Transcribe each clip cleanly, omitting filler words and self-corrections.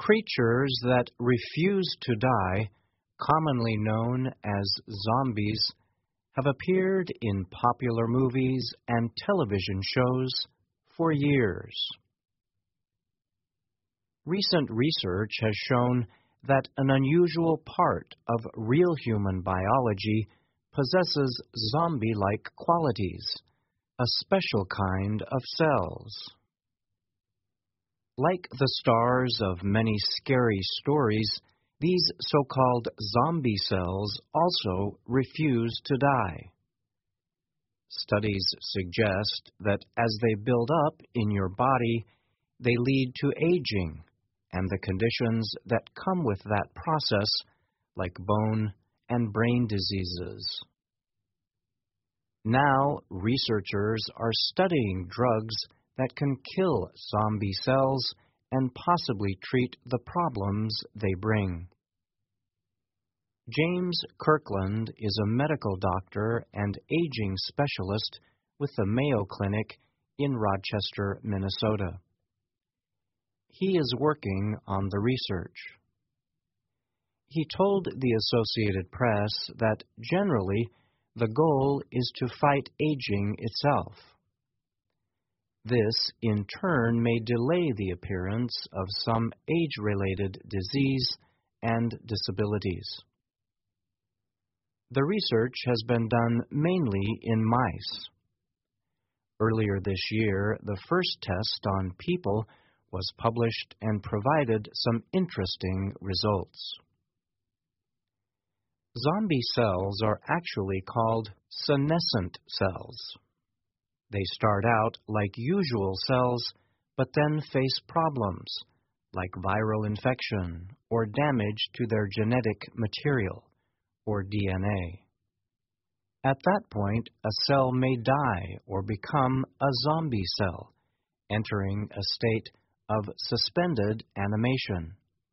Creatures that refuse to die, commonly known as zombies, have appeared in popular movies and television shows for years. Recent research has shown that an unusual part of real human biology possesses zombie-like qualities, a special kind of cells. Like the stars of many scary stories, these so-called zombie cells also refuse to die. Studies suggest that as they build up in your body, they lead to aging and the conditions that come with that process, like bone and brain diseases. Now, researchers are studying drugs that can kill zombie cells and possibly treat the problems they bring. James Kirkland is a medical doctor and aging specialist with the Mayo Clinic in Rochester, Minnesota. He is working on the research. He told the Associated Press that generally the goal is to fight aging itself. This, in turn, may delay the appearance of some age-related disease and disabilities. The research has been done mainly in mice. Earlier this year, the first test on people was published and provided some interesting results. Zombie cells are actually called senescent cells. They start out like usual cells, but then face problems, like viral infection or damage to their genetic material, or DNA. At that point, a cell may die or become a zombie cell, entering a state of suspended animation.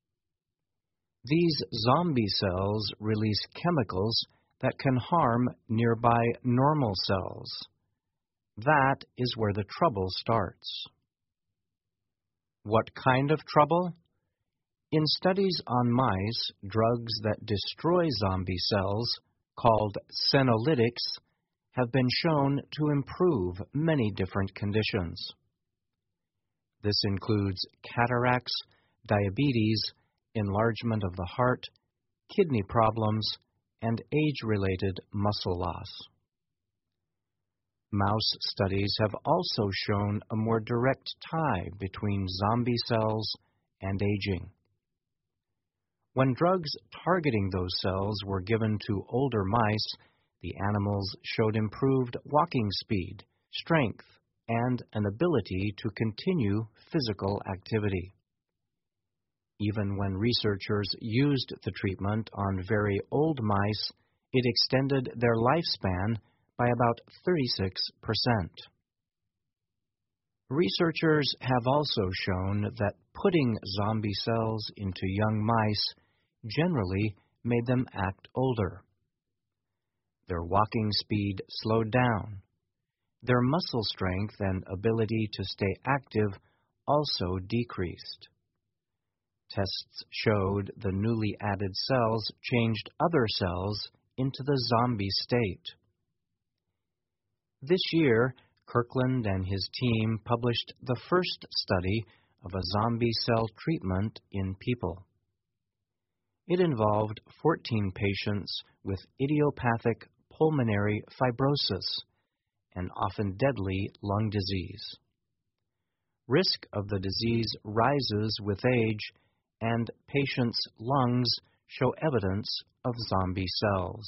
These zombie cells release chemicals that can harm nearby normal cells. That is where the trouble starts. What kind of trouble? In studies on mice, drugs that destroy zombie cells, called senolytics, have been shown to improve many different conditions. This includes cataracts, diabetes, enlargement of the heart, kidney problems, and age-related muscle loss. Mouse studies have also shown a more direct tie between zombie cells and aging. When drugs targeting those cells were given to older mice, the animals showed improved walking speed, strength, and an ability to continue physical activity. Even when researchers used the treatment on very old mice, it extended their lifespan by about 36%. Researchers have also shown that putting zombie cells into young mice generally made them act older. Their walking speed slowed down. Their muscle strength and ability to stay active also decreased. Tests showed the newly added cells changed other cells into the zombie state. This year, Kirkland and his team published the first study of a zombie cell treatment in people. It involved 14 patients with idiopathic pulmonary fibrosis, an often deadly lung disease. Risk of the disease rises with age, and patients' lungs show evidence of zombie cells.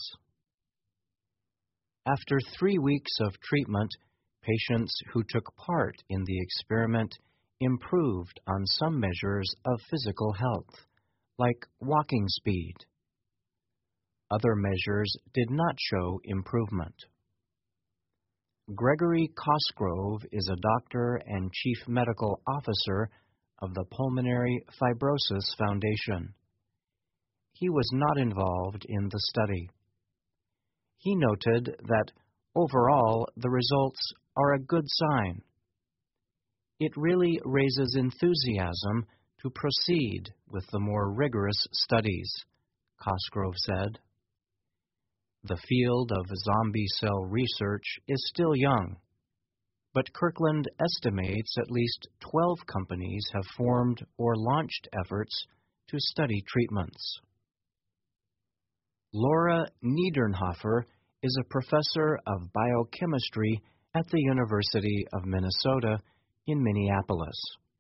After 3 weeks of treatment, patients who took part in the experiment improved on some measures of physical health, like walking speed. Other measures did not show improvement. Gregory Cosgrove is a doctor and chief medical officer of the Pulmonary Fibrosis Foundation. He was not involved in the study. He noted that overall the results are a good sign. It really raises enthusiasm to proceed with the more rigorous studies, Cosgrove said. The field of zombie cell research is still young, but Kirkland estimates at least 12 companies have formed or launched efforts to study treatments. Laura Niedernhofer is a professor of biochemistry at the University of Minnesota in Minneapolis.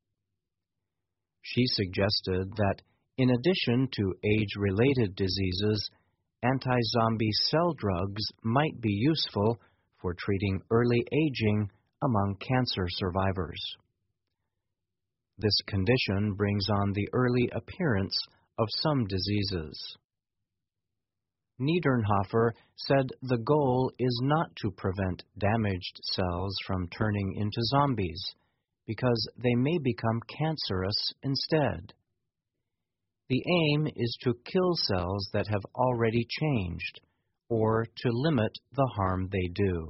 She suggested that in addition to age-related diseases, anti-zombie cell drugs might be useful for treating early aging among cancer survivors. This condition brings on the early appearance of some diseases. Niedernhofer said the goal is not to prevent damaged cells from turning into zombies, because they may become cancerous instead. The aim is to kill cells that have already changed, or to limit the harm they do.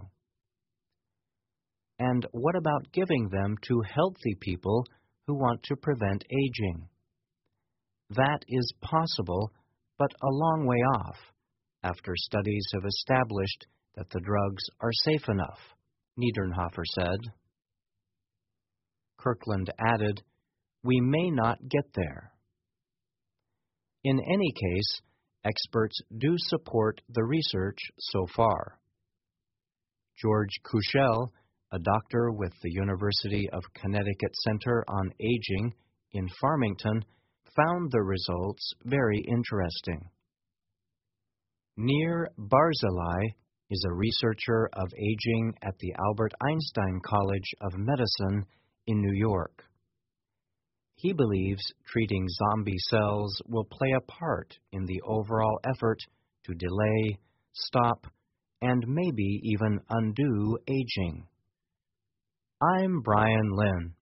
And what about giving them to healthy people who want to prevent aging? That is possible, but a long way off, after studies have established that the drugs are safe enough, Niedernhofer said. Kirkland added, "We may not get there." In any case, experts do support the research so far. George Kuchel, a doctor with the University of Connecticut Center on Aging in Farmington, found the results very interesting. Nir Barzilai is a researcher of aging at the Albert Einstein College of Medicine in New York. He believes treating zombie cells will play a part in the overall effort to delay, stop, and maybe even undo aging. I'm Brian Lynn.